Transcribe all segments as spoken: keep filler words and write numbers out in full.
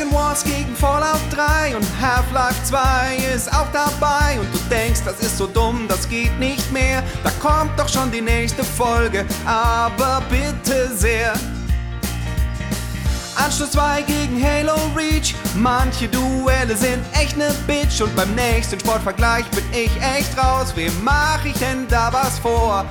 Game Wars gegen Fallout drei und Half-Life zwei ist auch dabei. Und du denkst, das ist so dumm, das geht nicht mehr. Da kommt doch schon die nächste Folge, aber bitte sehr. Anschluss zwei gegen Halo Reach. Manche Duelle sind echt ne Bitch. Und beim nächsten Sportvergleich bin ich echt raus. Wem mach ich denn da was vor?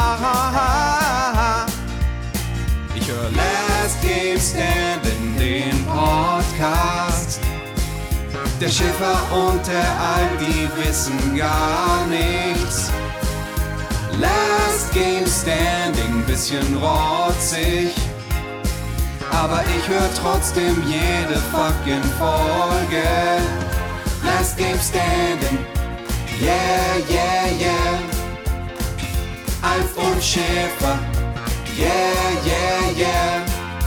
Aha. Ich höre Last Game Standing, den Podcast. Der Schiffer und der Alp, die wissen gar nichts. Last Game Standing, bisschen rotzig. Aber ich höre trotzdem jede fucking Folge. Last Game Standing, yeah, yeah, yeah. Alf und Schäfer, yeah, yeah, yeah.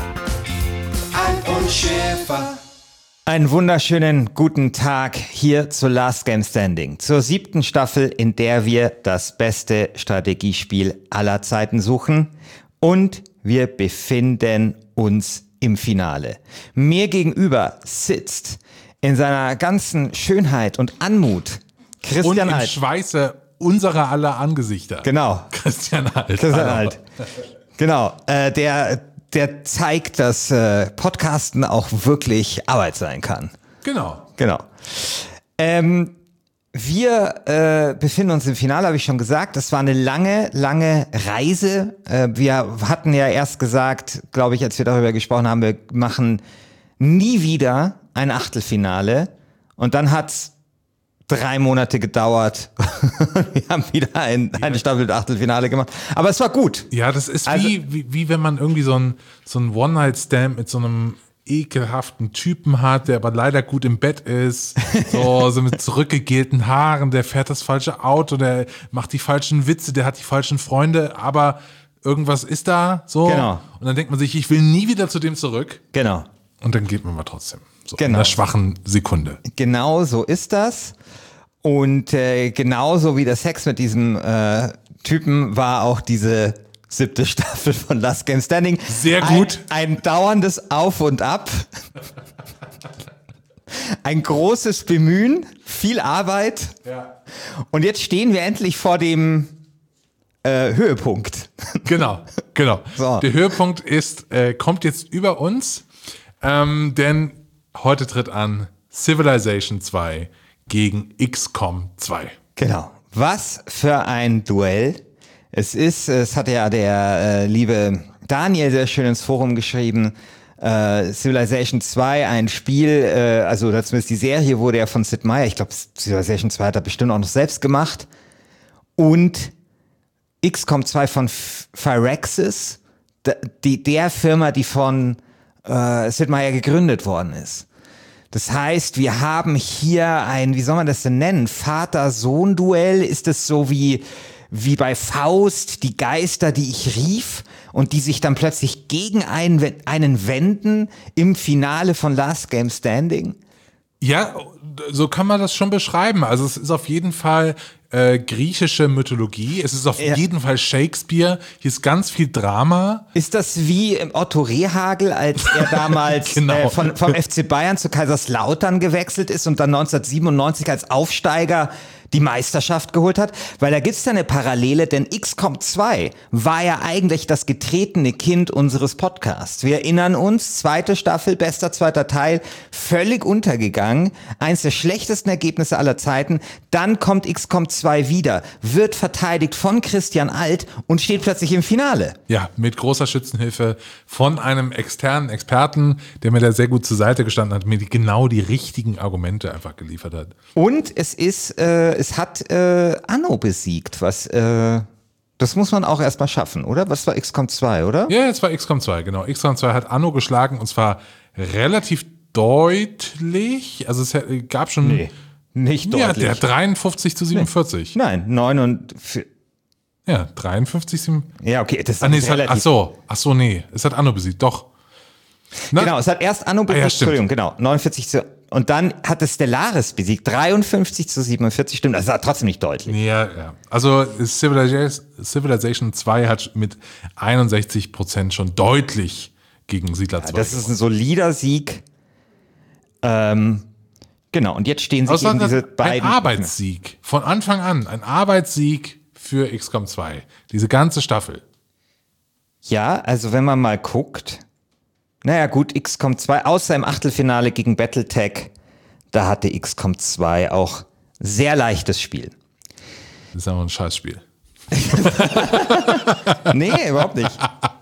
Alf und Schäfer. Einen wunderschönen guten Tag hier zu Last Game Standing, zur siebten Staffel, in der wir das beste Strategiespiel aller Zeiten suchen. Und wir befinden uns im Finale. Mir gegenüber sitzt in seiner ganzen Schönheit und Anmut Christian und im Alt. Schweiße unserer aller Angesichter. Genau. Christian Alt. Christian Alt. Genau. Äh, der, der zeigt, dass äh, Podcasten auch wirklich Arbeit sein kann. Genau. Genau. Ähm, Wir äh, befinden uns im Finale, habe ich schon gesagt. Das war eine lange, lange Reise. Äh, wir hatten ja erst gesagt, glaube ich, als wir darüber gesprochen haben, wir machen nie wieder ein Achtelfinale. Und dann hat's drei Monate gedauert. Wir haben wieder ein, eine Staffel mit Achtelfinale gemacht. Aber es war gut. Ja, das ist Also, wie, wie, wie wenn man irgendwie so ein, so ein One-Night-Stand mit so einem ekelhaften Typen hat, der aber leider gut im Bett ist, so, so mit zurückgegelten Haaren, der fährt das falsche Auto, der macht die falschen Witze, der hat die falschen Freunde, aber irgendwas ist da, so. Genau. Und dann denkt man sich, ich will nie wieder zu dem zurück. Genau. Und dann geht man mal trotzdem. So, Genau. in einer schwachen Sekunde. Genau so ist das. Und äh, genauso wie der Sex mit diesem äh, Typen war auch diese siebte Staffel von Last Game Standing. Sehr gut. Ein, ein dauerndes Auf und Ab. Ein großes Bemühen, viel Arbeit. Ja. Und jetzt stehen wir endlich vor dem äh, Höhepunkt. Genau, genau. So. Der Höhepunkt ist, äh, kommt jetzt über uns, ähm, denn heute tritt an Civilization zwei gegen X COM zwei. Genau. Was für ein Duell. Es ist, es hat ja der äh, liebe Daniel sehr schön ins Forum geschrieben, äh, Civilization zwei, ein Spiel, äh, also oder zumindest die Serie wurde ja von Sid Meier, ich glaube Civilization zwei hat er bestimmt auch noch selbst gemacht, und X COM zwei von Firaxis, die, der Firma, die von äh, Sid Meier gegründet worden ist. Das heißt, wir haben hier ein, wie soll man das denn nennen, Vater-Sohn-Duell, ist es so wie wie bei Faust, die Geister, die ich rief und die sich dann plötzlich gegen einen, einen wenden im Finale von Last Game Standing? Ja, so kann man das schon beschreiben. Also es ist auf jeden Fall äh, griechische Mythologie, es ist auf Ja. jeden Fall Shakespeare, hier ist ganz viel Drama. Ist das wie Otto Rehhagel, als er damals Genau. äh, von, vom F C Bayern zu Kaiserslautern gewechselt ist und dann neunzehnhundertsiebenundneunzig als Aufsteiger die Meisterschaft geholt hat? Weil da gibt's ja eine Parallele, denn X COM zwei war ja eigentlich das getretene Kind unseres Podcasts. Wir erinnern uns, zweite Staffel, bester zweiter Teil, völlig untergegangen, eins der schlechtesten Ergebnisse aller Zeiten. Dann kommt X COM zwei wieder, wird verteidigt von Christian Alt und steht plötzlich im Finale. Ja, mit großer Schützenhilfe von einem externen Experten, der mir da sehr gut zur Seite gestanden hat, mir die, genau die richtigen Argumente einfach geliefert hat. Und es ist, äh, es hat äh, Anno besiegt, was, äh, das muss man auch erstmal schaffen, oder? Was war X COM zwei, oder? Ja, jetzt war X COM zwei, genau. X COM zwei hat Anno geschlagen und zwar relativ deutlich. Also es gab schon... Nee, nicht Ja, deutlich. der dreiundfünfzig zu siebenundvierzig. Nein, neun und vier. Ja, dreiundfünfzig zu siebenundvierzig. Ja, okay, das ist Ah, nee, es hat, relativ. ach so, ach so, nee, es hat Anno besiegt, doch. Na, Genau, es hat erst Anno besiegt, Ah, ja, stimmt. Entschuldigung, genau, neunundvierzig zu, und dann hat es Stellaris besiegt, dreiundfünfzig zu siebenundvierzig, stimmt, das war trotzdem nicht deutlich. Ja, ja. Also Civilization, Civilization zwei hat mit einundsechzig Prozent schon deutlich gegen Siedler zwei Das ist gewonnen. ein solider Sieg. Ähm, genau, und jetzt stehen sich Also eben diese ein beiden... Arbeitssieg. Von Anfang an. Ein Arbeitssieg für X COM zwei. Diese ganze Staffel. Ja, also wenn man mal guckt, naja gut, X COM zwei, außer im Achtelfinale gegen Battletech, da hatte X COM zwei auch sehr leichtes Spiel. Das ist aber ein Scheißspiel. Nee, überhaupt nicht.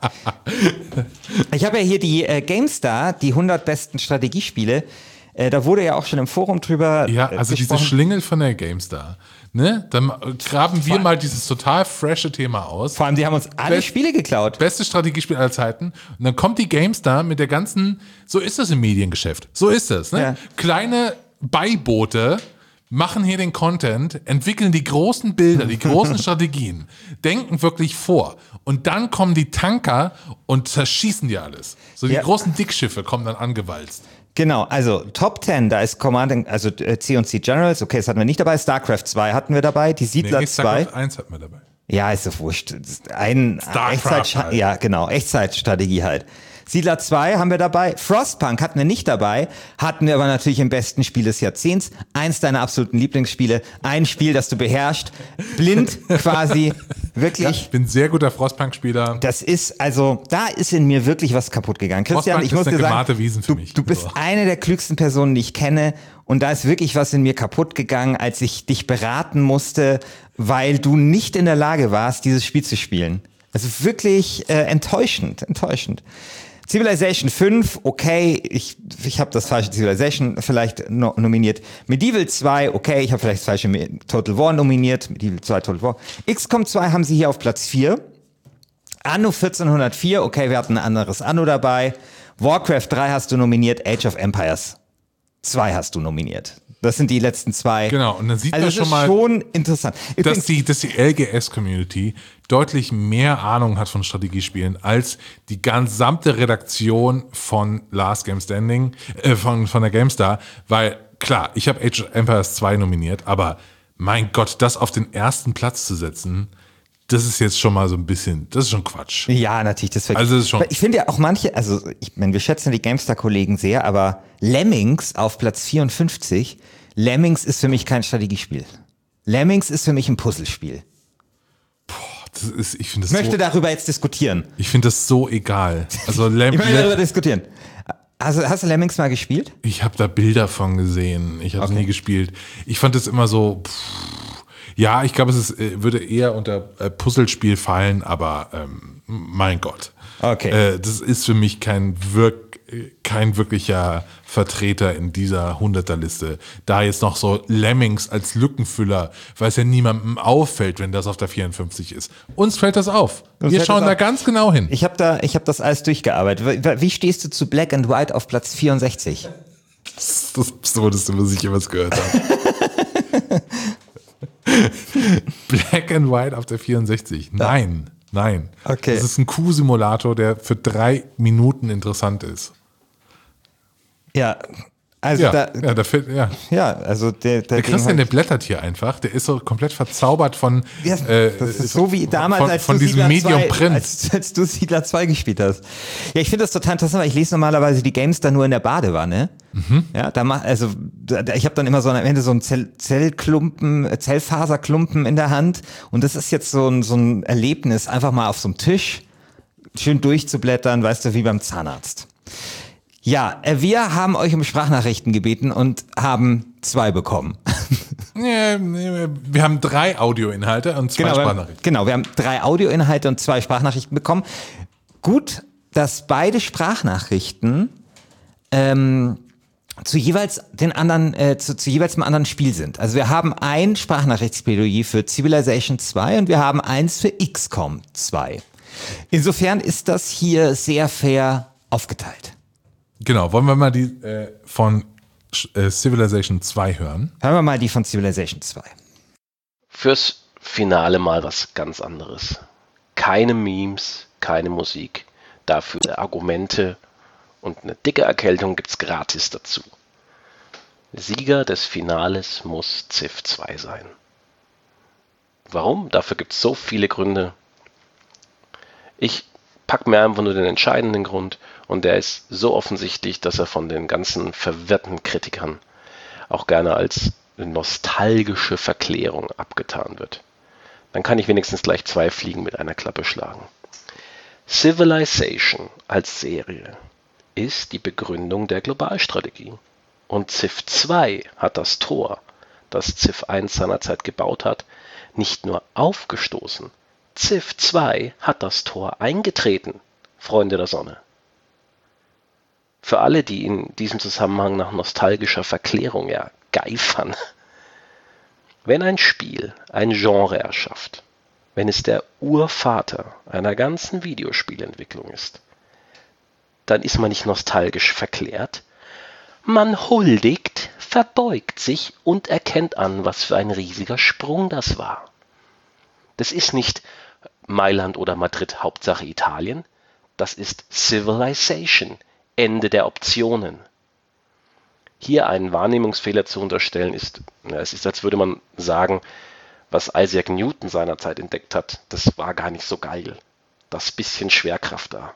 Ich habe ja hier die äh, GameStar, die hundert besten Strategiespiele. Äh, da wurde ja auch schon im Forum drüber Ja, also äh, diese gesprochen. Schlingel von der GameStar. Ne? Dann graben wir mal dieses total frische Thema aus. Vor allem, die haben uns alle Best- Spiele geklaut. Beste Strategiespiel aller Zeiten. Und dann kommt die GameStar mit der ganzen, so ist das im Mediengeschäft. So ist das. Ne? Ja. Kleine Beiboote machen hier den Content, entwickeln die großen Bilder, die großen Strategien, denken wirklich vor. Und dann kommen die Tanker und zerschießen dir alles. So die Ja. großen Dickschiffe kommen dann angewalzt. Genau, also Top zehn, da ist Command, also äh, C und C Generals, okay, das hatten wir nicht dabei. StarCraft zwei hatten wir dabei, die Siedler Nee, zwei. StarCraft eins hatten wir dabei. Ja, ist doch wurscht. Das ist Ein StarCraft Echtzeit, halt. Ja, genau, Echtzeitstrategie halt. Siedler zwei haben wir dabei. Frostpunk hatten wir nicht dabei, hatten wir aber natürlich im besten Spiel des Jahrzehnts. Eins deiner absoluten Lieblingsspiele. Ein Spiel, das du beherrschst. Blind quasi. Wirklich. Ich bin sehr guter Frostpunk-Spieler. Das ist, also, da ist in mir wirklich was kaputt gegangen. Christian, Frostpunk ich ist muss eine dir sagen, gemahte Wiesen für du, mich. du bist So. eine der klügsten Personen, die ich kenne. Und da ist wirklich was in mir kaputt gegangen, als ich dich beraten musste, weil du nicht in der Lage warst, dieses Spiel zu spielen. Also wirklich äh, enttäuschend, enttäuschend. Civilization fünf, okay, ich, ich habe das falsche Civilization vielleicht no, nominiert. Medieval zwei, okay, ich habe vielleicht das falsche Total War nominiert. Medieval zwei, Total War. X COM zwei haben sie hier auf Platz vier. Anno vierzehnhundertvier, okay, wir hatten ein anderes Anno dabei. Warcraft drei hast du nominiert, Age of Empires zwei hast du nominiert. Das sind die letzten zwei. Genau, und dann sieht also man das schon ist mal, schon interessant. dass Übrigens, die, dass die L G S-Community deutlich mehr Ahnung hat von Strategiespielen als die gesamte Redaktion von Last Game Standing, äh, von, von der GameStar, weil klar, ich habe Age of Empires zwei nominiert, aber mein Gott, das auf den ersten Platz zu setzen, das ist jetzt schon mal so ein bisschen, das ist schon Quatsch. ja, natürlich, das Also das ist schon- Aber ich finde ja auch manche, also ich meine, wir schätzen die GameStar-Kollegen sehr, aber Lemmings auf Platz vierundfünfzig, Lemmings ist für mich kein Strategiespiel. Lemmings ist für mich ein Puzzlespiel. Das ist, ich finde Ich das, möchte so, darüber jetzt diskutieren. ich finde das so egal. Also Lem, Ich möchte darüber Lem, diskutieren. Also, hast du Lemmings mal gespielt? ich habe da Bilder von gesehen. Ich habe es nie gespielt. Ich fand es immer so. Pff, ja, ich glaube, es ist, äh, würde eher unter äh, Puzzlespiel fallen, aber ähm, mein Gott. Okay. Äh, das ist für mich kein wirk, äh, kein wirklicher Vertreter in dieser Hunderterliste. Da jetzt noch so Lemmings als Lückenfüller, weil es ja niemandem auffällt, wenn das auf der vierundfünfzig ist. Uns fällt das auf. Uns Wir fällt schauen das da auf. ganz genau hin. Ich habe da, ich habe das alles durchgearbeitet. Wie, wie stehst du zu Black and White auf Platz vierundsechzig? Das ist das Absurdeste, was ich jemals gehört habe. Black and White auf der vierundsechzig. Nein, nein. Okay. Das ist ein Kuh-Simulator, der für drei Minuten interessant ist. Ja, also Ja, da, ja, da fällt, ja. ja, also der, der, Der ging Christian, halt- der blättert hier einfach. Der ist so komplett verzaubert von, Ja, äh, das ist so wie damals, von, als von du diesem Siedler Medium zwei, Print. als, als du Siedler zwei gespielt hast. Ja, ich finde das total interessant, weil ich lese normalerweise die Games dann nur in der Badewanne. Mhm. Ja, da mach, also da, ich habe dann immer so am Ende so einen Zell, Zellklumpen, äh, Zellfaserklumpen in der Hand und das ist jetzt so ein, so ein Erlebnis, einfach mal auf so einem Tisch schön durchzublättern, weißt du, wie beim Zahnarzt. Ja, äh, wir haben euch um Sprachnachrichten gebeten und haben zwei bekommen. Ja, wir haben drei Audioinhalte und zwei Genau, wir haben, Sprachnachrichten. genau, wir haben drei Audioinhalte und zwei Sprachnachrichten bekommen. Gut, dass beide Sprachnachrichten ähm, zu jeweils den anderen, äh, zu, zu jeweils einem anderen Spiel sind. Also wir haben ein Sprachnachrichtsplädoyer für Civilization zwei und wir haben eins für X COM zwei. Insofern ist das hier sehr fair aufgeteilt. Genau, wollen wir mal die äh, von äh, Civilization zwei hören? Hören wir mal die von Civilization zwei. Fürs Finale mal was ganz anderes. Keine Memes, keine Musik. Dafür Argumente und eine dicke Erkältung gibt's gratis dazu. Sieger des Finales muss Civ zwei sein. Warum? Dafür gibt's so viele Gründe. Ich pack mir einfach nur den entscheidenden Grund, Und der ist so offensichtlich, dass er von den ganzen verwirrten Kritikern auch gerne als nostalgische Verklärung abgetan wird. Dann kann ich wenigstens gleich zwei Fliegen mit einer Klappe schlagen. Civilization als Serie ist die Begründung der Globalstrategie. Und Civ zwei hat das Tor, das Civ eins seinerzeit gebaut hat, nicht nur aufgestoßen. Civ zwei hat das Tor eingetreten, Freunde der Sonne. Für alle, die in diesem Zusammenhang nach nostalgischer Verklärung ja geifern. Wenn ein Spiel ein Genre erschafft, wenn es der Urvater einer ganzen Videospielentwicklung ist, dann ist man nicht nostalgisch verklärt. Man huldigt, verbeugt sich und erkennt an, was für ein riesiger Sprung das war. Das ist nicht Mailand oder Madrid, Hauptsache Italien. Das ist Civilization, Ende der Optionen. Hier einen Wahrnehmungsfehler zu unterstellen, ist, ja, es ist, als würde man sagen, was Isaac Newton seinerzeit entdeckt hat, das war gar nicht so geil. Das bisschen Schwerkraft da.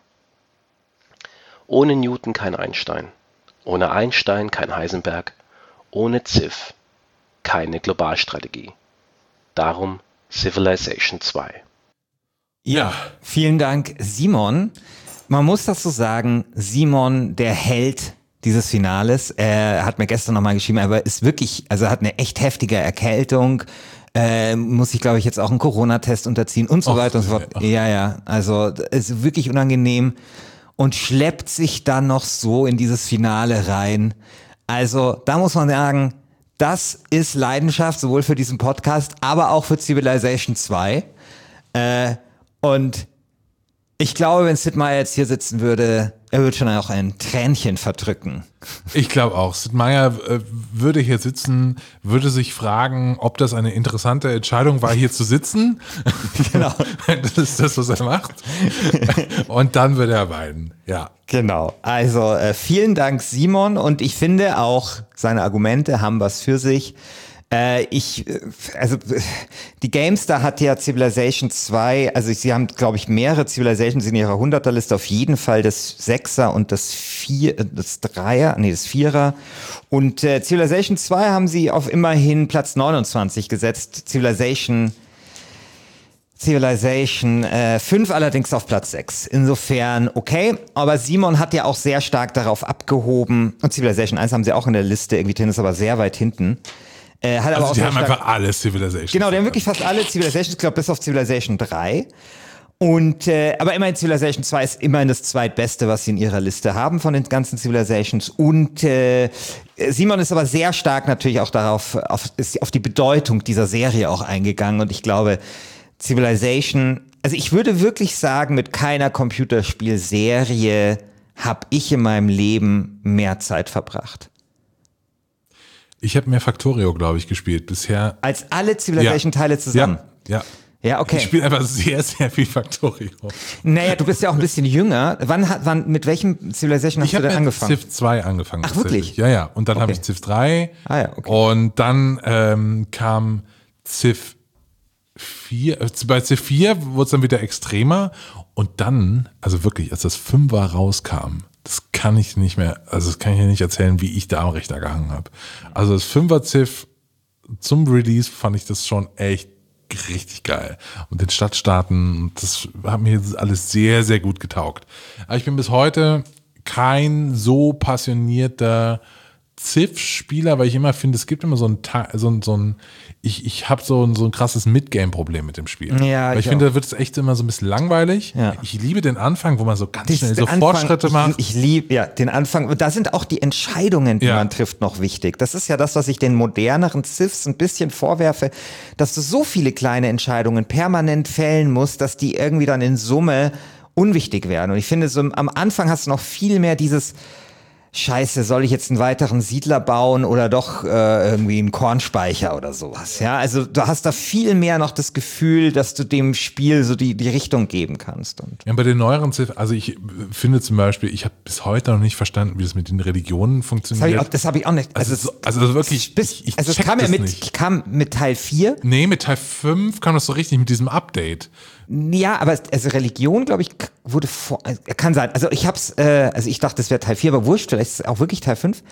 Ohne Newton kein Einstein. Ohne Einstein kein Heisenberg. Ohne Civ keine Globalstrategie. Darum Civilization zwei. Ja, vielen Dank, Simon. Man muss das so sagen, Simon, der Held dieses Finales, er hat mir gestern nochmal geschrieben, aber ist wirklich, also hat eine echt heftige Erkältung, äh, muss ich glaube ich jetzt auch einen Corona-Test unterziehen und so Och, weiter und so fort. ach. Ja, ja, also ist wirklich unangenehm und schleppt sich dann noch so in dieses Finale rein. Also da muss man sagen, das ist Leidenschaft, sowohl für diesen Podcast, aber auch für Civilization zwei. Äh, und ich glaube, wenn Sid Meier jetzt hier sitzen würde, er würde schon auch ein Tränchen verdrücken. Ich glaube auch. Sid Meier äh, würde hier sitzen, würde sich fragen, ob das eine interessante Entscheidung war, hier zu sitzen. Genau. Das ist das, was er macht. Und dann würde er weinen. Ja. Genau. Also äh, vielen Dank, Simon. Und ich finde auch, seine Argumente haben was für sich. Äh, ich, äh, also die GameStar hat ja Civilization zwei, also sie haben, glaube ich, mehrere Civilizations in ihrer hunderter-Liste, auf jeden Fall das Sechser und das Vier, das Dreier, nee, das Vierer. Und äh, Civilization zwei haben sie auf immerhin Platz neunundzwanzig gesetzt, Civilization Civilization äh, fünf allerdings auf Platz sechs. Insofern okay, aber Simon hat ja auch sehr stark darauf abgehoben, und Civilization eins haben sie auch in der Liste, irgendwie drin ist aber sehr weit hinten. Äh, hat aber Also auch die sehr haben stark, einfach alle Civilizations. genau, die haben wirklich fast alle Civilizations, ich glaube bis auf Civilization drei. Und äh, aber immerhin Civilization zwei ist immerhin das zweitbeste, was sie in ihrer Liste haben von den ganzen Civilizations. Und äh, Simon ist aber sehr stark natürlich auch darauf, auf, ist auf die Bedeutung dieser Serie auch eingegangen. Und ich glaube, Civilization, also ich würde wirklich sagen, mit keiner Computerspielserie habe ich in meinem Leben mehr Zeit verbracht. Ich habe mehr Factorio, glaube ich, gespielt bisher. Als alle Civilization-Teile zusammen. Ja, ja. Ja, okay. Ich spiele einfach sehr, sehr viel Factorio. Naja, du bist ja auch ein bisschen jünger. Wann hat, wann, mit welchem Civilization hast Ich du habe denn mit angefangen? Civ zwei angefangen. Ach, wirklich? tatsächlich. Ja, ja. Und dann Okay. habe ich Civ drei. Ah, ja, okay. Und dann ähm, kam Civ vier. Äh, bei Civ vier wurde es dann wieder extremer. Und dann, also wirklich, als das Fünfer rauskam, das kann ich nicht mehr, also das kann ich ja nicht erzählen, wie ich da am Rechner gehangen habe. Also das Fünfer Civ zum Release fand ich das schon echt richtig geil. Und den Stadtstaaten, das hat mir alles sehr, sehr gut getaugt. Aber ich bin bis heute kein so passionierter Civ-Spieler, weil ich immer finde, es gibt immer so ein, Ta- so ein, so ein ich, ich habe so ein, so ein krasses Midgame-Problem mit dem Spiel. Ja, weil ich, ich finde, auch. da wird es echt immer so ein bisschen langweilig. Ja. Ich liebe den Anfang, wo man so ganz Das- schnell der so Anfang, Fortschritte ich, macht. Ich liebe, ja, den Anfang. Und da sind auch die Entscheidungen, die Ja. man trifft, noch wichtig. Das ist ja das, was ich den moderneren Civs ein bisschen vorwerfe, dass du so viele kleine Entscheidungen permanent fällen musst, dass die irgendwie dann in Summe unwichtig werden. Und ich finde, so am Anfang hast du noch viel mehr dieses Scheiße, soll ich jetzt einen weiteren Siedler bauen oder doch äh, irgendwie einen Kornspeicher oder sowas? Ja, also du hast da viel mehr noch das Gefühl, dass du dem Spiel so die, die Richtung geben kannst. Und Ja, bei den neueren Civ, also ich finde zum Beispiel, ich habe bis heute noch nicht verstanden, wie das mit den Religionen das habe funktioniert. ich, auch- das hab ich auch nicht. also, es- so, also wirklich, bis, ich, ich also es check kam ja das mit, nicht. ich kam mit Teil vier. Nee, mit Teil fünf kam das so richtig mit diesem Update. Ja, aber also Religion, glaube ich, wurde vor, kann sein. Also ich hab's, äh, also ich dachte, das wäre Teil vier, aber wurscht, vielleicht ist es auch wirklich Teil fünf.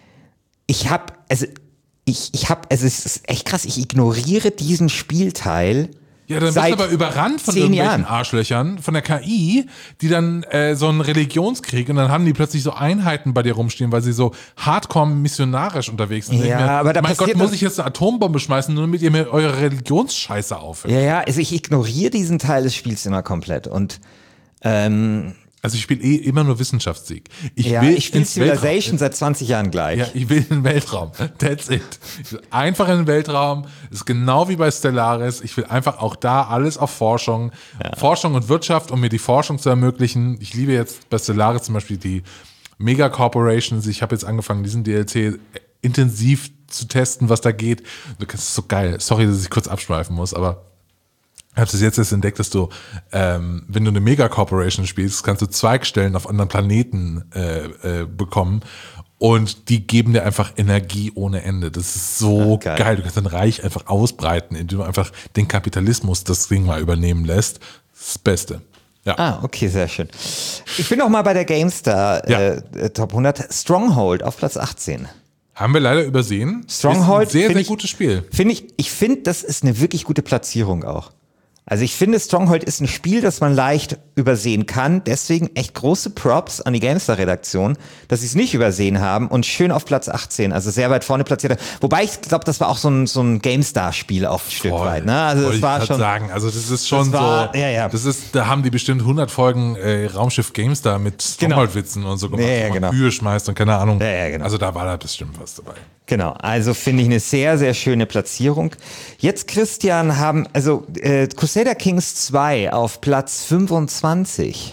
Ich hab, also ich, ich hab, also es ist echt krass, ich ignoriere diesen Spielteil. Ja, dann bist du aber überrannt von irgendwelchen Jahren. Arschlöchern, von der K I, die dann äh, so einen Religionskrieg und dann haben die plötzlich so Einheiten bei dir rumstehen, weil sie so hardcore missionarisch unterwegs sind. Ja, mir, aber da mein Gott, passiert muss ich jetzt eine Atombombe schmeißen, nur damit ihr mir eure Religionsscheiße aufhört. Ja, ja, also ich ignoriere diesen Teil des Spiels immer komplett und ähm, also ich spiele eh immer nur Wissenschaftssieg. Ich ja, will ich spiele Civilization seit zwanzig Jahren gleich. Ja, ich will in den Weltraum. That's it. Ich will einfach in den Weltraum. Das ist genau wie bei Stellaris. Ich will einfach auch da alles auf Forschung. Ja. Forschung und Wirtschaft, um mir die Forschung zu ermöglichen. Ich liebe jetzt bei Stellaris zum Beispiel die Mega-Corporations. Ich habe jetzt angefangen, diesen D L C intensiv zu testen, was da geht. Das ist so geil. Sorry, dass ich kurz abschweifen muss, aber ich habe es jetzt erst entdeckt, dass du, ähm, wenn du eine Mega-Corporation spielst, kannst du Zweigstellen auf anderen Planeten äh, äh, bekommen und die geben dir einfach Energie ohne Ende. Das ist so Ach, geil. geil. Du kannst dein Reich einfach ausbreiten, indem du einfach den Kapitalismus das Ding mal übernehmen lässt. Das ist das Beste. Ja. Ah, okay, sehr schön. Ich bin noch mal bei der GameStar ja. äh, Top hundert. Stronghold auf Platz achtzehn. Haben wir leider übersehen. Stronghold ist ein sehr, sehr ich, gutes Spiel. Finde ich, ich finde, das ist eine wirklich gute Platzierung auch. Also ich finde, Stronghold ist ein Spiel, das man leicht übersehen kann. Deswegen echt große Props an die GameStar-Redaktion, dass sie es nicht übersehen haben und schön auf Platz achtzehn, also sehr weit vorne platziert. Wobei ich glaube, das war auch so ein, so ein GameStar-Spiel auch ein Stück weit. Ne? Also das Wollte war ich schon sagen. Also das ist schon das war, so. Ja, ja. Das ist, da haben die bestimmt hundert Folgen äh, Raumschiff GameStar mit Stronghold-Witzen und so gemacht, ja, ja, wo man genau. Kühe schmeißt und keine Ahnung. Ja, ja, genau. Also da war da bestimmt was dabei. Genau, also finde ich eine sehr, sehr schöne Platzierung. Jetzt, Christian, haben, also äh, Crusader Kings zwei auf Platz fünfundzwanzig.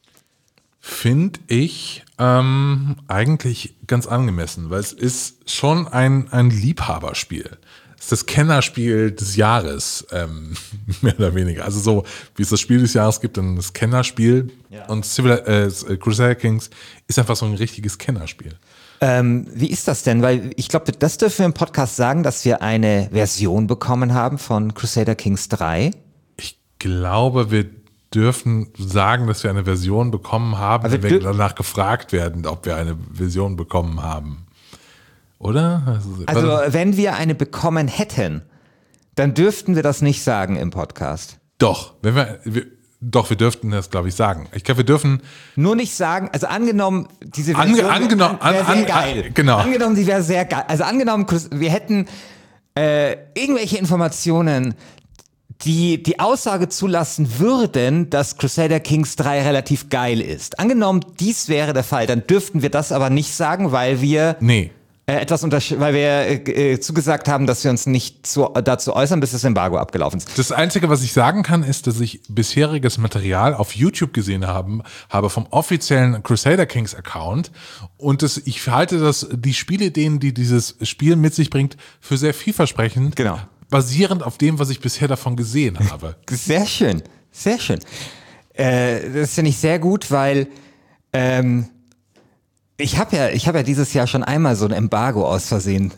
Finde ich ähm, eigentlich ganz angemessen, weil es ist schon ein, ein Liebhaberspiel. Es ist das Kennerspiel des Jahres, ähm, mehr oder weniger. Also so, wie es das Spiel des Jahres gibt, dann das Kennerspiel. Ja. Und Civil, äh, Crusader Kings ist einfach so ein richtiges Kennerspiel. Ähm, wie ist das denn? Weil ich glaube, das dürfen wir im Podcast sagen, dass wir eine Version bekommen haben von Crusader Kings drei. Ich glaube, wir dürfen sagen, dass wir eine Version bekommen haben, Aber wenn wir danach gefragt werden, ob wir eine Version bekommen haben. Oder? Also, also wenn wir eine bekommen hätten, dann dürften wir das nicht sagen im Podcast. Doch, wenn wir, wir Doch, wir dürften das, glaube ich, sagen. Ich glaube, wir dürfen nur nicht sagen, also angenommen, diese Version Ange, angenommen, wäre an, sehr an, geil. An, genau. Angenommen, sie wäre sehr geil. Also angenommen, wir hätten äh, irgendwelche Informationen, die die Aussage zulassen würden, dass Crusader Kings drei relativ geil ist. Angenommen, dies wäre der Fall, dann dürften wir das aber nicht sagen, weil wir nee. äh, etwas untersch- weil wir äh, zugesagt haben, dass wir uns nicht zu, dazu äußern, bis das Embargo abgelaufen ist. Das Einzige, was ich sagen kann, ist, dass ich bisheriges Material auf YouTube gesehen haben, habe vom offiziellen Crusader Kings Account und das, ich halte das, die Spielideen, die dieses Spiel mit sich bringt, für sehr vielversprechend. Genau. Basierend auf dem, was ich bisher davon gesehen habe. Sehr schön, sehr schön. Äh, das finde ich sehr gut, weil ähm, ich habe ja, ich habe ja dieses Jahr schon einmal so ein Embargo aus Versehen.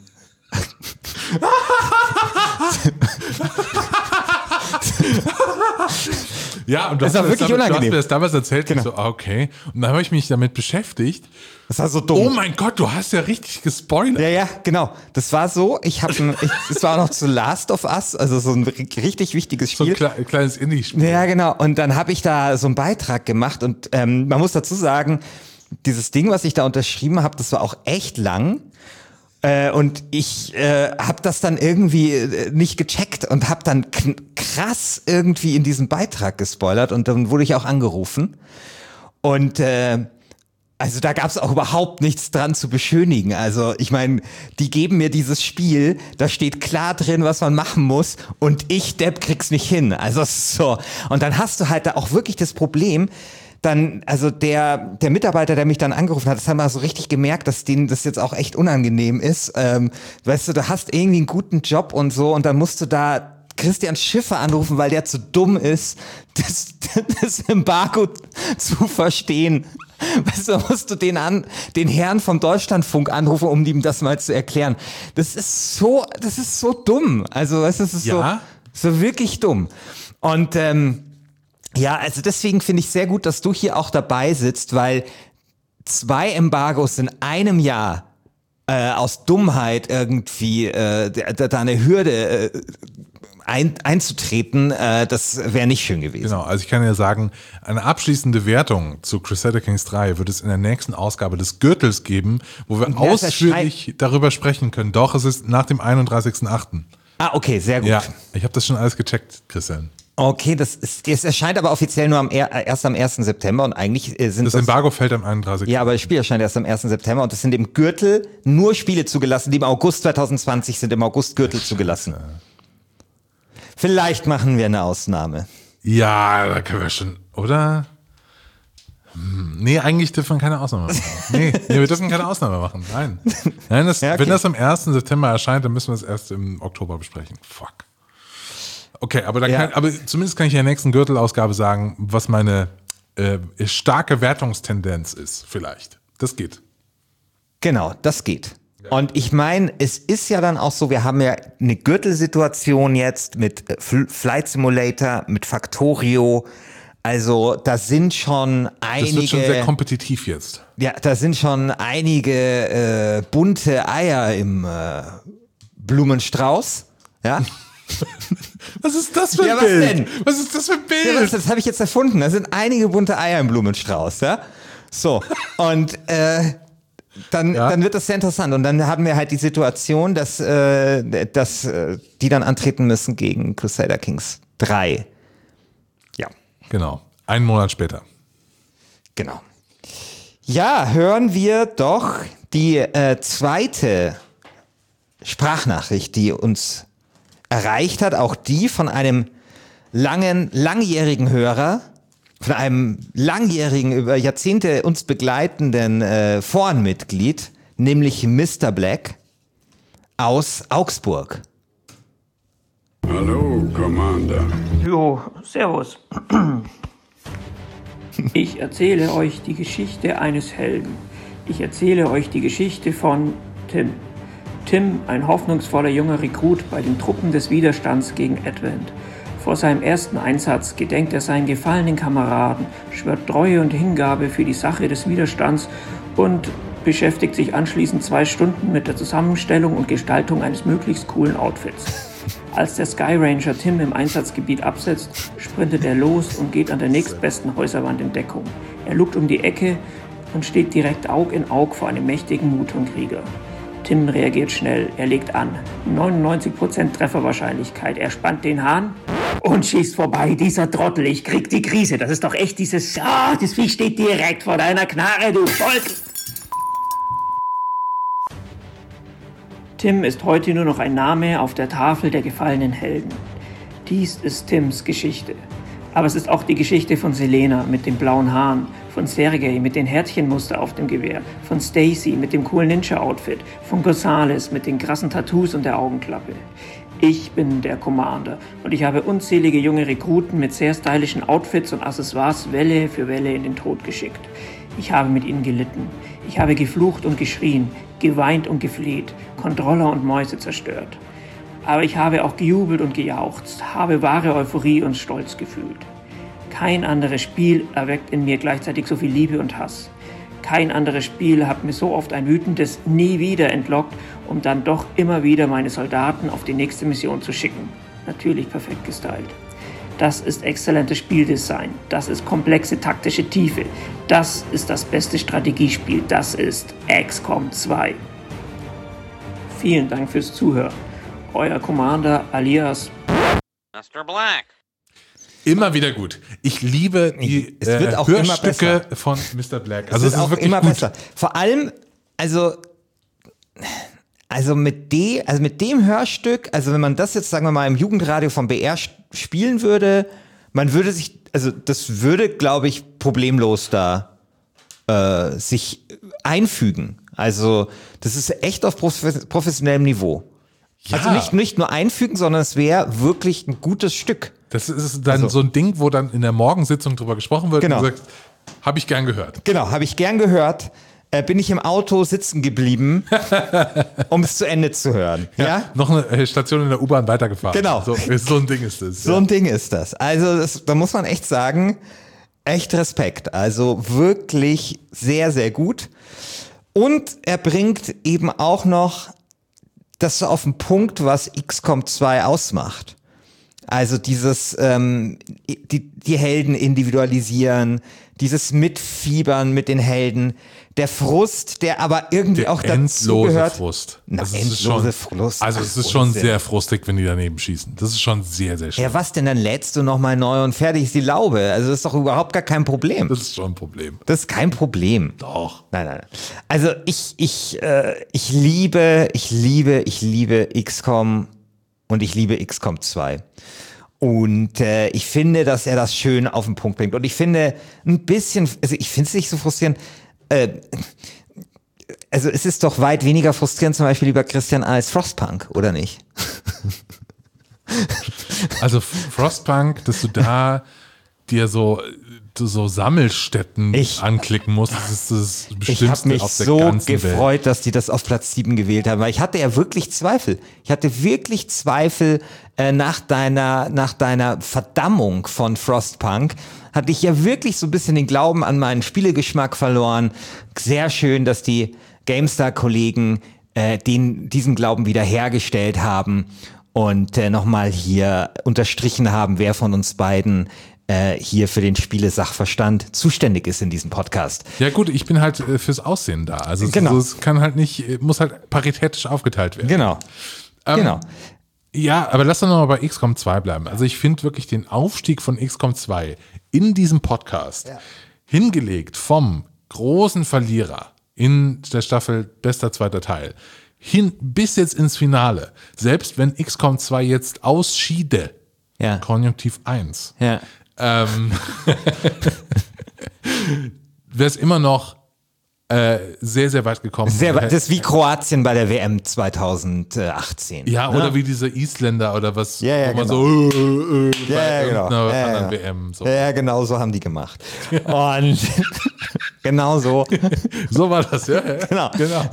Ja, und du das hast, war wirklich das, unangenehm. Du hast mir das damals erzählt, genau. Ich so, ah, okay. Und dann habe ich mich damit beschäftigt. Das war so dumm. Oh mein Gott, du hast ja richtig gespoilert. Ja, ja, genau. Das war so, ich habe, es war noch zu Last of Us, also so ein richtig wichtiges Spiel. So ein kle- kleines Indie-Spiel. Ja, genau. Und dann habe ich da so einen Beitrag gemacht und ähm, man muss dazu sagen, dieses Ding, was ich da unterschrieben habe, das war auch echt lang. Äh, und ich äh, habe das dann irgendwie äh, nicht gecheckt und habe dann k- krass irgendwie in diesem Beitrag gespoilert und dann wurde ich auch angerufen. Und äh, also da gab es auch überhaupt nichts dran zu beschönigen. Also ich meine, die geben mir dieses Spiel, da steht klar drin, was man machen muss und ich, Depp, krieg's nicht hin. Also so. Und dann hast du halt da auch wirklich das Problem, dann, also der, der Mitarbeiter, der mich dann angerufen hat, das haben wir so richtig gemerkt, dass denen das jetzt auch echt unangenehm ist. Ähm, weißt du, du hast irgendwie einen guten Job und so und dann musst du da Christian Schiffer anrufen, weil der zu dumm ist, das, das Embargo zu verstehen. Weißt du, musst du den an, den Herrn vom Deutschlandfunk anrufen, um ihm das mal zu erklären. Das ist so, das ist so dumm. Also, weißt du, das ist ja? so, so wirklich dumm. Und, ähm, Ja, also deswegen finde ich sehr gut, dass du hier auch dabei sitzt, weil zwei Embargos in einem Jahr äh, aus Dummheit irgendwie äh, da, da eine Hürde äh, ein, einzutreten, äh, das wäre nicht schön gewesen. Genau, also ich kann ja sagen, eine abschließende Wertung zu Crusader Kings drei wird es in der nächsten Ausgabe des Gürtels geben, wo wir ausführlich darüber sprechen können. Doch, es ist nach dem einunddreißigsten achten Ah, okay, sehr gut. Ja, ich habe das schon alles gecheckt, Christian. Okay, das ist, es erscheint aber offiziell nur am, erst am ersten September und eigentlich sind das... Das Embargo fällt am einunddreißigsten Ja, aber das Spiel erscheint erst am ersten September und es sind im Gürtel nur Spiele zugelassen, die im August zwanzig zwanzig sind, im August Gürtel zugelassen. Vielleicht machen wir eine Ausnahme. Ja, da können wir schon, oder? Hm, nee, eigentlich dürfen wir keine Ausnahme machen. Nee, nee, wir dürfen keine Ausnahme machen. Nein. Nein das, ja, okay. Wenn das am ersten September erscheint, dann müssen wir es erst im Oktober besprechen. Fuck. Okay, aber, da ja. kann, aber zumindest kann ich in der nächsten Gürtelausgabe sagen, was meine äh, starke Wertungstendenz ist, vielleicht. Das geht. Genau, das geht. Und ich meine, es ist ja dann auch so, wir haben ja eine Gürtelsituation jetzt mit Flight Simulator, mit Factorio. Also da sind schon einige... Das wird schon sehr kompetitiv jetzt. Ja, da sind schon einige äh, bunte Eier im äh, Blumenstrauß. Ja. Was ist das für ein ja, was Bild? Denn? Was ist das für ein Bild? Ja, was, das habe ich jetzt erfunden. Da sind einige bunte Eier im Blumenstrauß. Ja. So, und... Äh, Dann, ja. dann wird das sehr interessant. Und dann haben wir halt die Situation, dass, äh, dass äh, die dann antreten müssen gegen Crusader Kings drei. Ja. Genau. Einen Monat später. Genau. Ja, hören wir doch die äh, zweite Sprachnachricht, die uns erreicht hat. Auch die von einem langen, langjährigen Hörer. Von einem langjährigen, über Jahrzehnte uns begleitenden äh, Forenmitglied, nämlich Mister Black aus Augsburg. Hallo, Commander. Jo, servus. Ich erzähle euch die Geschichte eines Helden. Ich erzähle euch die Geschichte von Tim. Tim, ein hoffnungsvoller junger Rekrut bei den Truppen des Widerstands gegen Advent. Vor seinem ersten Einsatz gedenkt er seinen gefallenen Kameraden, schwört Treue und Hingabe für die Sache des Widerstands und beschäftigt sich anschließend zwei Stunden mit der Zusammenstellung und Gestaltung eines möglichst coolen Outfits. Als der Sky Ranger Tim im Einsatzgebiet absetzt, sprintet er los und geht an der nächstbesten Häuserwand in Deckung. Er lugt um die Ecke und steht direkt Aug in Aug vor einem mächtigen Mutonkrieger. Tim reagiert schnell, er legt an. neunundneunzig Prozent Trefferwahrscheinlichkeit. Er spannt den Hahn und schießt vorbei. Dieser Trottel, ich krieg die Krise. Das ist doch echt dieses... Ah, das Vieh steht direkt vor deiner Knarre, du Volk! Tim ist heute nur noch ein Name auf der Tafel der gefallenen Helden. Dies ist Tims Geschichte. Aber es ist auch die Geschichte von Selena mit dem blauen Haaren, von Sergei mit den Herzchenmuster auf dem Gewehr, von Stacy mit dem coolen Ninja-Outfit, von Gonzales mit den krassen Tattoos und der Augenklappe. Ich bin der Commander und ich habe unzählige junge Rekruten mit sehr stylischen Outfits und Accessoires Welle für Welle in den Tod geschickt. Ich habe mit ihnen gelitten. Ich habe geflucht und geschrien, geweint und gefleht, Controller und Mäuse zerstört. Aber ich habe auch gejubelt und gejauchzt, habe wahre Euphorie und Stolz gefühlt. Kein anderes Spiel erweckt in mir gleichzeitig so viel Liebe und Hass. Kein anderes Spiel hat mir so oft ein wütendes Nie wieder entlockt, um dann doch immer wieder meine Soldaten auf die nächste Mission zu schicken. Natürlich perfekt gestylt. Das ist exzellentes Spieldesign. Das ist komplexe taktische Tiefe. Das ist das beste Strategiespiel. Das ist X COM zwei. Vielen Dank fürs Zuhören. Euer Commander alias Mister Black. Immer wieder gut. Ich liebe die es wird äh, auch Hörstücke immer besser. von Mister Black. Also es, es wird ist auch wirklich immer gut. besser. Vor allem, also, also mit dem, also mit dem Hörstück, also wenn man das jetzt, sagen wir mal, im Jugendradio vom B R spielen würde, man würde sich, also das würde, glaube ich, problemlos da äh, sich einfügen. Also das ist echt auf professionellem Niveau. Ja. Also nicht, nicht nur einfügen, sondern es wäre wirklich ein gutes Stück. Das ist dann also, so ein Ding, wo dann in der Morgensitzung drüber gesprochen wird genau. und du sagst, habe ich gern gehört. Genau, habe ich gern gehört. äh, bin ich im Auto sitzen geblieben, um es zu Ende zu hören. Ja, ja? Noch eine Station in der U-Bahn weitergefahren. Genau. So, so ein Ding ist das. So ja. ein Ding ist das. Also das, da muss man echt sagen, echt Respekt. Also wirklich sehr, sehr gut. Und er bringt eben auch noch das so auf den Punkt, was X COM zwei ausmacht. Also dieses, ähm, die, die Helden individualisieren, dieses Mitfiebern mit den Helden, der Frust, der aber irgendwie der auch dazu endlose gehört. Frust. Na, Also es endlose ist schon, Frust. Also Ach, es ist schon Unsinn. sehr frustig, wenn die daneben schießen. Das ist schon sehr, sehr schön. Ja, was denn? Dann lädst du nochmal neu und fertig ist die Laube. Also das ist doch überhaupt gar kein Problem. Das ist schon ein Problem. Das ist kein Problem. Doch. Nein, nein, nein. Also ich, ich, äh, ich liebe, ich liebe, ich liebe X COM und ich liebe X COM zwei. Und äh, ich finde, dass er das schön auf den Punkt bringt. Und ich finde ein bisschen, also ich finde es nicht so frustrierend, äh, also es ist doch weit weniger frustrierend zum Beispiel, lieber Christian, als Frostpunk, oder nicht? Also Frostpunk, dass du da dir so, so Sammelstätten Ich- anklicken musst, das ist das Ich Bestimmste habe mich auf der so ganzen Welt. gefreut, dass die das auf Platz sieben gewählt haben, weil ich hatte ja wirklich Zweifel. Ich hatte wirklich Zweifel äh, nach deiner nach deiner Verdammung von Frostpunk. Hatte ich ja wirklich so ein bisschen den Glauben an meinen Spielegeschmack verloren. Sehr schön, dass die GameStar-Kollegen äh, den, diesen Glauben wiederhergestellt haben und äh, nochmal hier unterstrichen haben, wer von uns beiden äh, hier für den Spiele-Sachverstand zuständig ist in diesem Podcast. Ja gut, ich bin halt äh, fürs Aussehen da. Also es, Genau. es kann halt nicht, äh, muss halt paritätisch aufgeteilt werden. Genau. Ähm, genau. Ja, aber lass doch noch mal bei X COM zwei bleiben. Also ich finde wirklich den Aufstieg von X COM zwei in diesem Podcast hingelegt vom großen Verlierer in der Staffel bester zweiter Teil hin bis jetzt ins Finale. Selbst wenn X COM zwei jetzt ausschiede, Ja. Konjunktiv eins, Ja. ähm, wäre es immer noch äh, sehr, sehr weit gekommen. Sehr, weit- das ist wie Kroatien bei der W M zweitausendachtzehn. Ja, oder wie diese Isländer oder was, Ja, ja, wo man genau. so äh, äh, bei Ja, ja, genau. irgendeiner Ja, anderen ja. W M. So. Ja, genau so haben die gemacht. Und genau so. So war das, ja. ja. Genau. genau.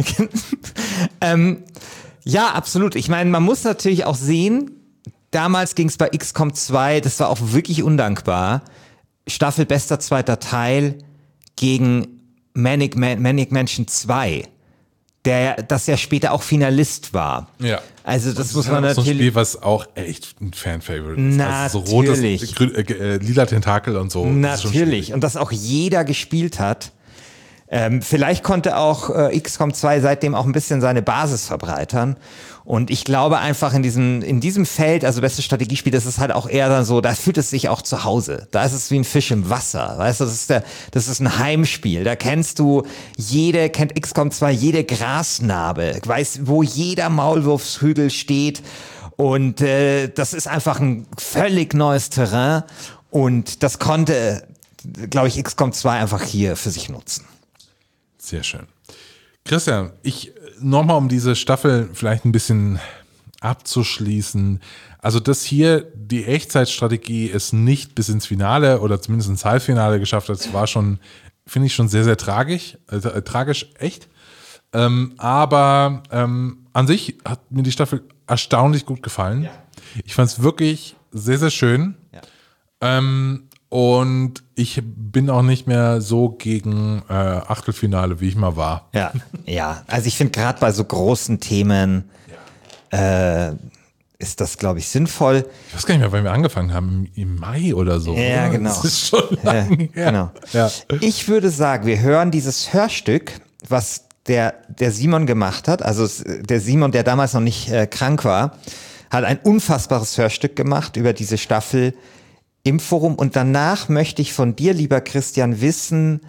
ähm, ja, absolut. Ich meine, man muss natürlich auch sehen, damals ging es bei X COM zwei, das war auch wirklich undankbar. Staffel bester zweiter Teil gegen Manic, Man- Manic Mansion zwei, der das ja später auch Finalist war. Ja. Also das, Das muss ist man halt auch so ein natürlich. Spiel, was auch echt ein Fan-Favorite ist. Also so rotes, Natürlich. grün, äh, äh, lila Tentakel und so. Das ist schon Natürlich. schwierig. Und das auch jeder gespielt hat. Ähm, vielleicht konnte auch äh, X COM zwei seitdem auch ein bisschen seine Basis verbreitern. Und ich glaube einfach in diesem, in diesem Feld, also beste Strategiespiel, das ist halt auch eher dann so, da fühlt es sich auch zu Hause. Da ist es wie ein Fisch im Wasser. Weißt du, das ist der, das ist ein Heimspiel. Da kennst du jede, kennt X COM zwei jede Grasnarbe, weiß, wo jeder Maulwurfshügel steht. Und äh, das ist einfach ein völlig neues Terrain. Und das konnte, glaube ich, X COM zwei einfach hier für sich nutzen. Sehr schön. Christian, ich nochmal, um diese Staffel vielleicht ein bisschen abzuschließen. Also, dass hier die Echtzeitstrategie es nicht bis ins Finale oder zumindest ins Halbfinale geschafft hat, das war schon, finde ich schon sehr, sehr tragisch. Äh, äh, tragisch, echt. Ähm, aber ähm, an sich hat mir die Staffel erstaunlich gut gefallen. Ja. Ich fand es wirklich sehr, sehr schön. Ja. Ähm, und ich bin auch nicht mehr so gegen äh, Achtelfinale, wie ich mal war. Ja, ja. Also ich finde gerade bei so großen Themen äh, ist das, glaube ich, sinnvoll. Ich weiß gar nicht mehr, wann wir angefangen haben, im, im Mai oder so. Ja, oder? genau. Das ist schon Ja, lange her. genau. Ja. Ich würde sagen, wir hören dieses Hörstück, was der, der Simon gemacht hat. Also es- der Simon, der damals noch nicht äh, krank war, hat ein unfassbares Hörstück gemacht über diese Staffel im Forum. Und danach möchte ich von dir, lieber Christian, wissen,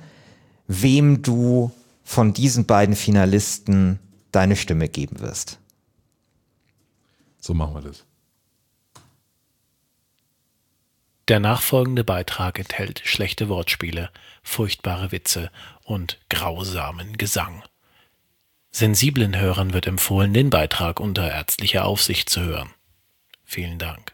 wem du von diesen beiden Finalisten deine Stimme geben wirst. So machen wir das. Der nachfolgende Beitrag enthält schlechte Wortspiele, furchtbare Witze und grausamen Gesang. Sensiblen Hörern wird empfohlen, den Beitrag unter ärztlicher Aufsicht zu hören. Vielen Dank.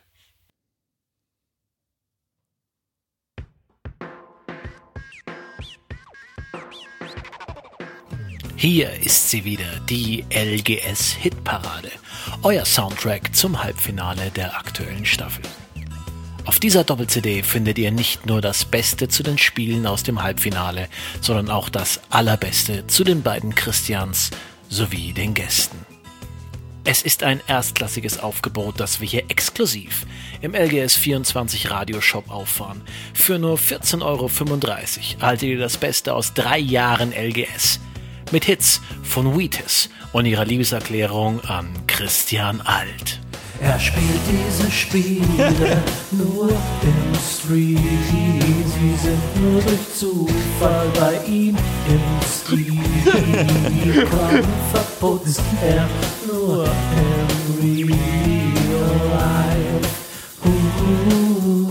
Hier ist sie wieder, die L G S-Hitparade, euer Soundtrack zum Halbfinale der aktuellen Staffel. Auf dieser Doppel-C D findet ihr nicht nur das Beste zu den Spielen aus dem Halbfinale, sondern auch das Allerbeste zu den beiden Christians sowie den Gästen. Es ist ein erstklassiges Aufgebot, das wir hier exklusiv im L G S vierundzwanzig Radioshop auffahren. Für nur vierzehn Euro fünfunddreißig erhaltet ihr das Beste aus drei Jahren L G S. Mit Hits von Wheatus und ihrer Liebeserklärung an Christian Alt. Er spielt diese Spiele nur im Stream. Sie sind nur durch Zufall bei ihm im Stream. Die Qualen verputzt er nur im Real Life. Uh.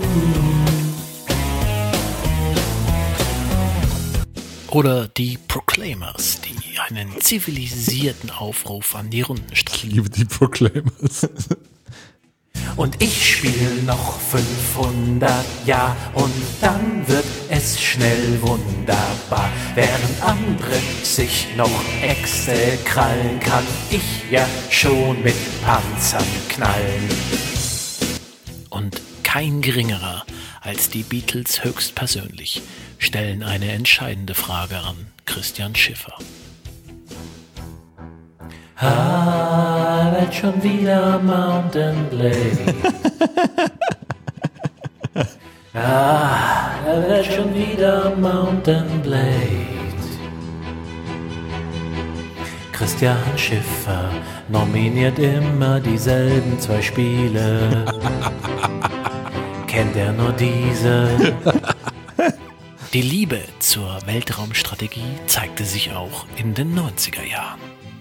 Oder die Proclaimers, die einen zivilisierten Aufruf an die Runden stellen. Ich liebe die Proclaimers. Und ich spiele noch fünfhundert Jahre und dann wird es schnell wunderbar. Während andere sich noch Äxte krallen, kann ich ja schon mit Panzern knallen. Und kein geringerer als die Beatles höchstpersönlich stellen eine entscheidende Frage an Christian Schiffer. Ah, wird schon wieder Mountain Blade. Ah, da wird schon wieder Mountain Blade. Christian Schiffer nominiert immer dieselben zwei Spiele. Kennt er nur diese? Die Liebe zur Weltraumstrategie zeigte sich auch in den neunziger Jahren.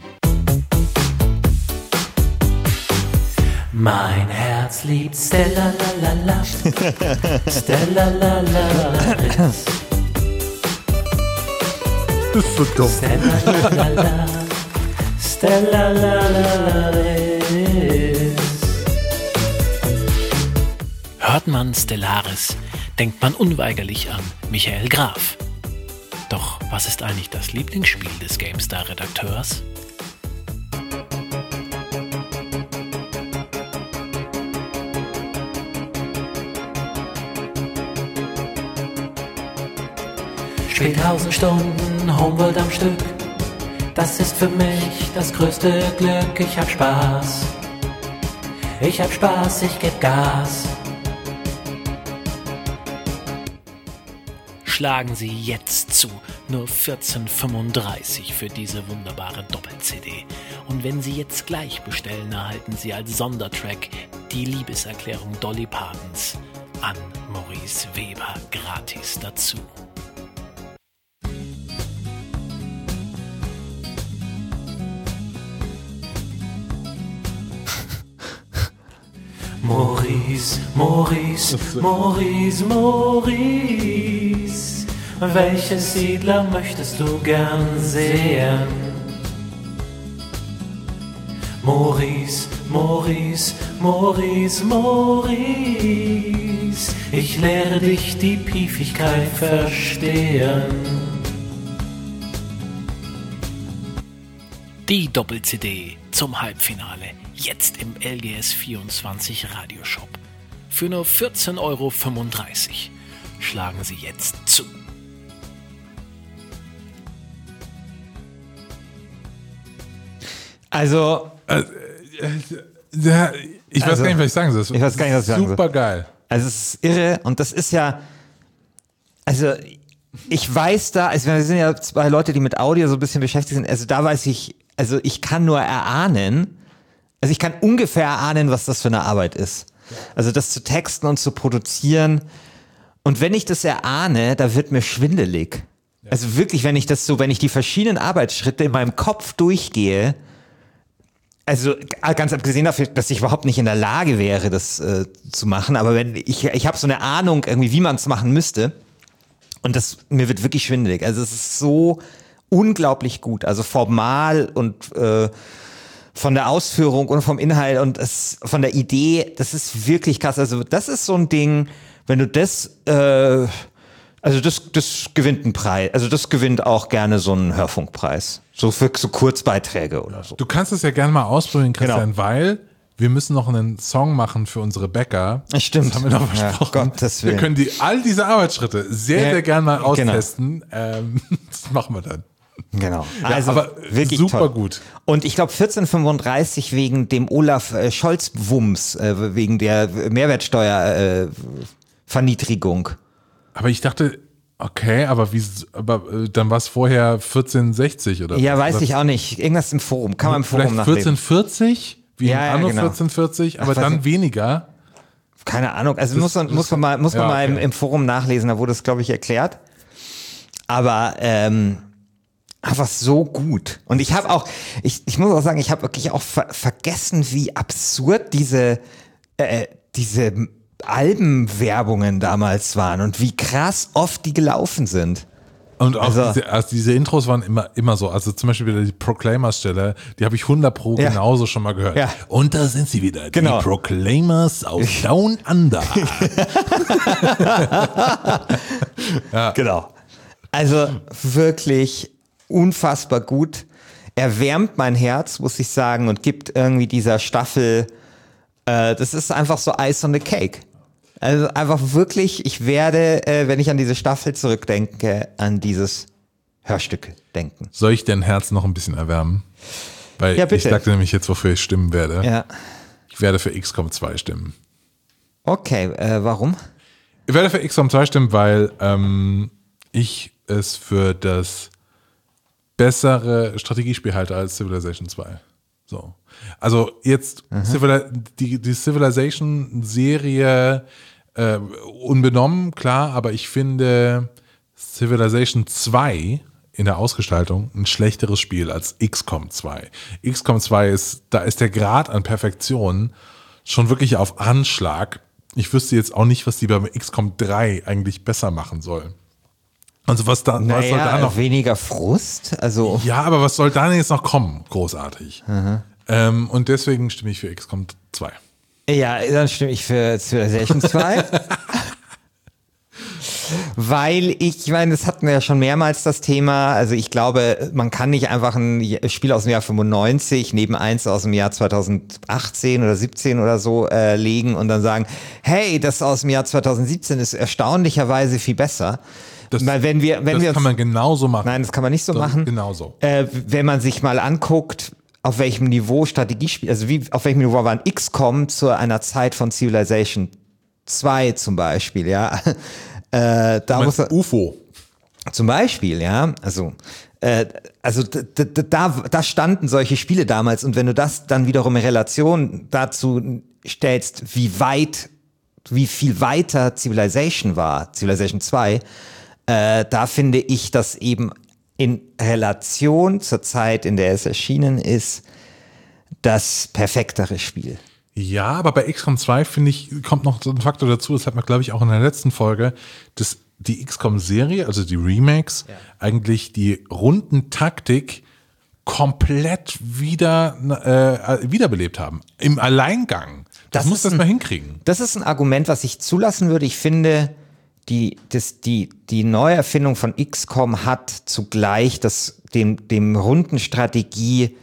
Mein Herz liebt Stella la la la, Stella la la la. Das ist so dumm. Stella la la la, Stella la la la. Hört man Stellaris, denkt man unweigerlich an Michael Graf. Doch was ist eigentlich das Lieblingsspiel des GameStar-Redakteurs? Spiel tausend Stunden Homeworld am Stück. Das ist für mich das größte Glück. Ich hab Spaß. Ich hab Spaß, ich geb Gas. Schlagen Sie jetzt zu, nur vierzehn fünfunddreißig für diese wunderbare Doppel-C D. Und wenn Sie jetzt gleich bestellen, erhalten Sie als Sondertrack die Liebeserklärung Dolly Partons an Maurice Weber gratis dazu. Maurice, Maurice, Maurice, Maurice, welche Siedler möchtest du gern sehen? Maurice, Maurice, Maurice, Maurice, ich lehre dich die Piefigkeit verstehen. Die Doppel-C D zum Halbfinale. Jetzt im L G S vierundzwanzig Radioshop. Für nur vierzehn Euro fünfunddreißig. Schlagen Sie jetzt zu. Also, äh, ja, ich weiß also, gar nicht, was ich sagen soll. Ich weiß gar nicht, was ich sagen soll. Super geil. Also es ist irre und das ist ja, also ich weiß da, also wir sind ja zwei Leute, die mit Audio so ein bisschen beschäftigt sind, also da weiß ich, also ich kann nur erahnen, also ich kann ungefähr erahnen, was das für eine Arbeit ist. Also das zu texten und zu produzieren. Und wenn ich das erahne, da wird mir schwindelig. Also wirklich, wenn ich das so, wenn ich die verschiedenen Arbeitsschritte in meinem Kopf durchgehe, also ganz abgesehen dafür, dass ich überhaupt nicht in der Lage wäre, das äh, zu machen, aber wenn ich, ich habe so eine Ahnung irgendwie, wie man es machen müsste. Und das, mir wird wirklich schwindelig. Also es ist so unglaublich gut. Also formal und äh, von der Ausführung und vom Inhalt und es, von der Idee, das ist wirklich krass. Also das ist so ein Ding, wenn du das, äh, Also das, das gewinnt einen Preis. Also das gewinnt auch gerne so einen Hörfunkpreis. So für so Kurzbeiträge oder so. Du kannst es ja gerne mal ausprobieren, Christian, Genau. weil wir müssen noch einen Song machen für unsere Bäcker. Stimmt. Das haben wir noch versprochen. Ja, Gottes Willen. Wir können die, all diese Arbeitsschritte sehr, Ja, sehr gerne mal genau. austesten. Ähm, das machen wir dann. Genau. Ja, Also aber wirklich super toll. gut. Und ich glaube vierzehn fünfunddreißig wegen dem Olaf äh, Scholz-Wumms, äh, wegen der Mehrwertsteuer äh, Verniedrigung. Aber ich dachte, okay, aber wie, aber äh, dann war es vorher vierzehn sechzig oder Ja, was? weiß Oder ich auch nicht. Irgendwas im Forum. Kann man im Forum vielleicht nachlesen. vierzehn vierzig, wie Ja, in ja, Anno genau. vierzehn vierzig, aber Ach, weiß dann ich- weniger. Keine Ahnung. Also Das- muss man, das- muss man mal, muss man ja, mal im, okay. im Forum nachlesen. Da wurde es, glaube ich, erklärt. Aber ähm, einfach so gut. Und ich habe auch, ich, ich muss auch sagen, ich habe wirklich auch ver vergessen, wie absurd diese, äh, diese Albenwerbungen damals waren und wie krass oft die gelaufen sind. Und auch Also- diese, also diese Intros waren immer, immer so. Also zum Beispiel wieder die Proclaimers-Stelle, die habe ich hundert Pro Ja. genauso schon mal gehört. Ja. Und da sind sie wieder, Genau. die Proclaimers aus Down Under. Genau. Also wirklich unfassbar gut. Erwärmt mein Herz, muss ich sagen, und gibt irgendwie dieser Staffel, äh, das ist einfach so Ice on the Cake. Also einfach wirklich, ich werde, äh, wenn ich an diese Staffel zurückdenke, an dieses Hörstück denken. Soll ich dein Herz noch ein bisschen erwärmen? Weil Ja, ich bitte. sagte nämlich jetzt, wofür ich stimmen werde. Ja. Ich werde für X COM zwei stimmen. Okay, äh, warum? Ich werde für X COM zwei stimmen, weil ähm, ich es für das bessere Strategiespiel halte als Civilization zwei. So. Also jetzt Civili die, die Civilization-Serie äh, unbenommen, klar, aber ich finde Civilization zwei in der Ausgestaltung ein schlechteres Spiel als X COM zwei. X COM zwei ist, da ist der Grad an Perfektion schon wirklich auf Anschlag. Ich wüsste jetzt auch nicht, was die beim X COM drei eigentlich besser machen sollen. Also was da, was soll da Naja, noch? weniger Frust, also Ja, aber was soll da denn jetzt noch kommen? Großartig. Ähm, und deswegen stimme ich für X COM zwei. ja, dann stimme ich für Civilization zwei. Weil ich, ich meine, das hatten wir ja schon mehrmals das Thema. Also ich glaube, man kann nicht einfach ein Spiel aus dem Jahr fünfundneunzig neben eins aus dem Jahr zweitausendachtzehn oder siebzehn oder so äh, legen und dann sagen, hey, das aus dem Jahr zweitausendsiebzehn ist erstaunlicherweise viel besser. Das, Weil wenn wir, wenn das wir kann uns, man genauso machen. nein, das kann man nicht so Das- machen. Genauso. Äh, wenn man sich mal anguckt, auf welchem Niveau Strategiespiel, also wie, auf welchem Niveau waren X COM zu einer Zeit von Civilization zwei zum Beispiel, ja. Äh, da muss er, U F O. zum Beispiel, ja, also, äh, also d- d- da, da standen solche Spiele damals und wenn du das dann wiederum in Relation dazu stellst, wie weit, wie viel weiter Civilization war, Civilization zwei, äh, da finde ich, dass eben in Relation zur Zeit, in der es erschienen ist, das perfektere Spiel. Ja, aber bei X COM zwei, finde ich, kommt noch so ein Faktor dazu, das hat man, glaube ich, auch in der letzten Folge, dass die X COM-Serie, also die Remakes, eigentlich die Rundentaktik komplett wieder äh, wiederbelebt haben. Im Alleingang. Das, Das muss ist das ein- mal hinkriegen. Das ist ein Argument, was ich zulassen würde. Ich finde, die, das, die, die Neuerfindung von X COM hat zugleich das, dem, dem runden Strategie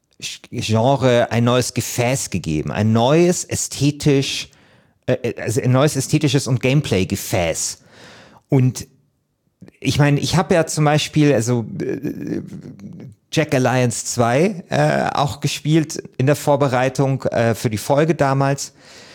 Genre ein neues Gefäß gegeben. Ein neues ästhetisch, äh, also ein neues ästhetisches und Gameplay-Gefäß. Und ich meine, ich habe ja zum Beispiel, also äh, Jack Alliance zwei äh, auch gespielt in der Vorbereitung äh, für die Folge damals.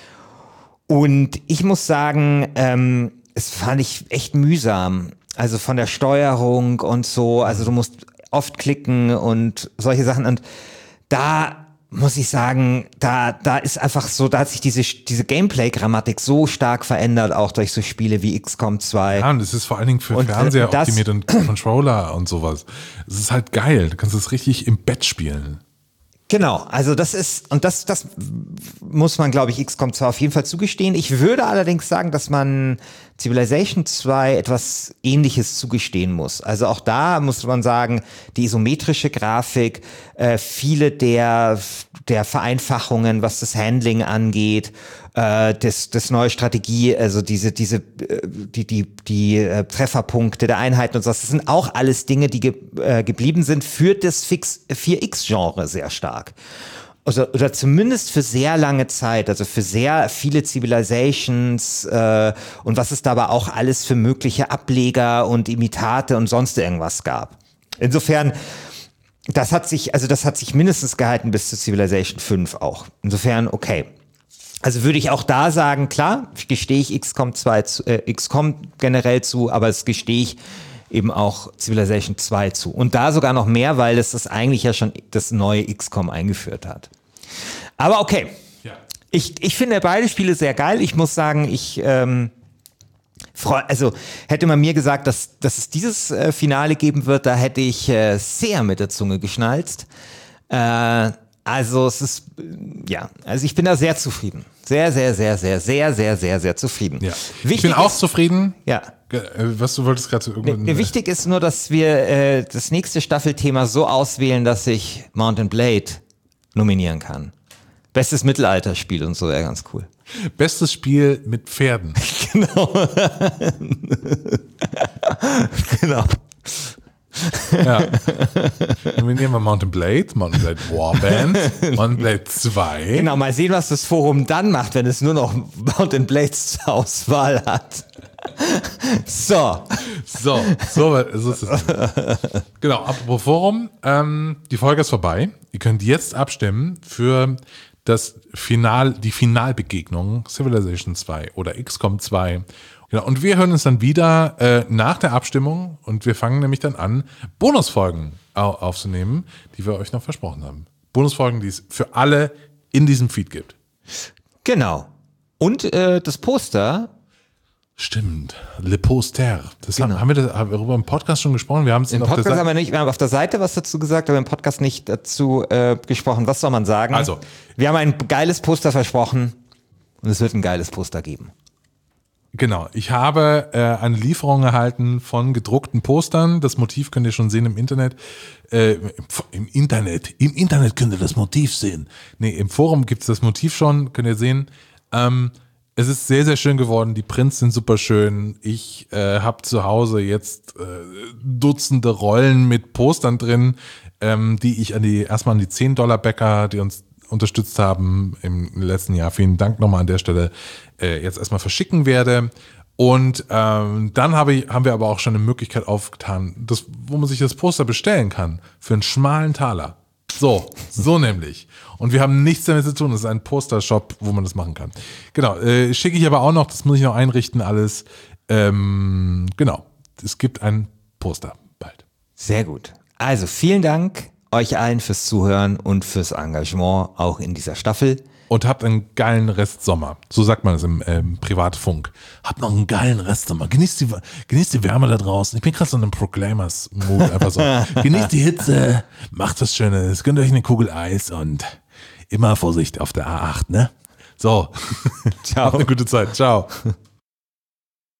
Und ich muss sagen, ähm, es fand ich echt mühsam. Also von der Steuerung und so. Also du musst oft klicken und solche Sachen. Und da muss ich sagen, da, da ist einfach so, da hat sich diese, diese Gameplay-Grammatik so stark verändert, auch durch so Spiele wie X COM zwei. Ja, und es ist vor allen Dingen für Und Fernseher das- optimiert und Controller und sowas. Es ist halt geil. Du kannst es richtig im Bett spielen. Genau, also das ist, und das, das muss man, glaube ich, X COM zwei auf jeden Fall zugestehen. Ich würde allerdings sagen, dass man Civilization zwei etwas Ähnliches zugestehen muss. Also auch da muss man sagen, die isometrische Grafik, äh, viele der, der Vereinfachungen, was das Handling angeht, äh, das, das neue Strategie, also diese, diese, die, die, die äh, Trefferpunkte der Einheiten und so, das sind auch alles Dinge, die ge, äh, geblieben sind für das Fix vier X-Genre sehr stark. Also, oder zumindest für sehr lange Zeit, also für sehr viele Civilizations äh, und was es da aber auch alles für mögliche Ableger und Imitate und sonst irgendwas gab. Insofern, das hat sich, also das hat sich mindestens gehalten bis zu Civilization fünf auch. Insofern, okay. Also würde ich auch da sagen, klar, gestehe ich X COM zwei zu, äh, X COM generell zu, aber das gestehe ich eben auch Civilization zwei zu. Und da sogar noch mehr, weil es das eigentlich ja schon das neue X COM eingeführt hat. Aber okay, ja. ich, ich finde beide Spiele sehr geil. Ich muss sagen, ich ähm, freu, also hätte man mir gesagt, dass, dass es dieses äh, Finale geben wird, da hätte ich äh, sehr mit der Zunge geschnalzt. Äh, also es ist, ja, also ich bin da sehr zufrieden. Sehr, sehr, sehr, sehr, sehr, sehr, sehr, sehr zufrieden. Ja. Ich bin auch ist, zufrieden. Ja. Was du wolltest gerade so irgendwann. Ne, wichtig ist nur, dass wir äh, das nächste Staffelthema so auswählen, dass ich Mount and Blade nominieren kann. Bestes Mittelalterspiel und so wäre ganz cool. Bestes Spiel mit Pferden. Genau. Genau. Ja. Nominieren wir Mount and Blade, Mount and Blade Warband, Mount and Blade zwei. Genau, mal sehen, was das Forum dann macht, wenn es nur noch Mount and Blades zur Auswahl hat. So. So, so, so ist es. Genau, apropos Forum, ähm, die Folge ist vorbei. Ihr könnt jetzt abstimmen für das Final, die Finalbegegnung Civilization zwei oder X COM zwei. Genau, und wir hören uns dann wieder äh, nach der Abstimmung und wir fangen nämlich dann an, Bonusfolgen au- aufzunehmen, die wir euch noch versprochen haben. Bonusfolgen, die es für alle in diesem Feed gibt. Genau. Und äh, das Poster. Stimmt, Le Poster. Das Genau. haben, haben, wir das, haben wir darüber im Podcast schon gesprochen? Wir haben es Im Podcast haben wir nicht, wir haben auf der Seite was dazu gesagt, aber im Podcast nicht dazu äh, gesprochen. Was soll man sagen? Also, wir haben ein geiles Poster versprochen und es wird ein geiles Poster geben. Genau, ich habe äh, eine Lieferung erhalten von gedruckten Postern. Das Motiv könnt ihr schon sehen im Internet. Äh, Im Internet, im Internet könnt ihr das Motiv sehen. Nee, im Forum gibt es das Motiv schon, könnt ihr sehen. Ähm, Es ist sehr, sehr schön geworden. Die Prints sind super schön. Ich äh, habe zu Hause jetzt äh, Dutzende Rollen mit Postern drin, ähm, die ich an die erstmal an die zehn Dollar Bäcker, die uns unterstützt haben im letzten Jahr. Vielen Dank nochmal an der Stelle. Äh, jetzt erstmal verschicken werde. Und ähm, dann habe ich, haben wir aber auch schon eine Möglichkeit aufgetan, das, wo man sich das Poster bestellen kann für einen schmalen Taler. So, so nämlich. Und wir haben nichts damit zu tun. Das ist ein Poster-Shop, wo man das machen kann. Genau, äh, schicke ich aber auch noch, das muss ich noch einrichten, alles. Ähm, genau, es gibt ein Poster bald. Sehr gut. Also vielen Dank euch allen fürs Zuhören und fürs Engagement auch in dieser Staffel. Und habt einen geilen Rest Sommer. So sagt man es im ähm, Privatfunk. Habt noch einen geilen Rest Sommer. Genießt die, genießt die Wärme da draußen. Ich bin gerade so in einem Proclaimers-Mood. Einfach so. Genießt die Hitze, macht was Schönes, gönnt euch eine Kugel Eis und immer Vorsicht auf der A acht, ne? So. Ciao. Habt eine gute Zeit. Ciao.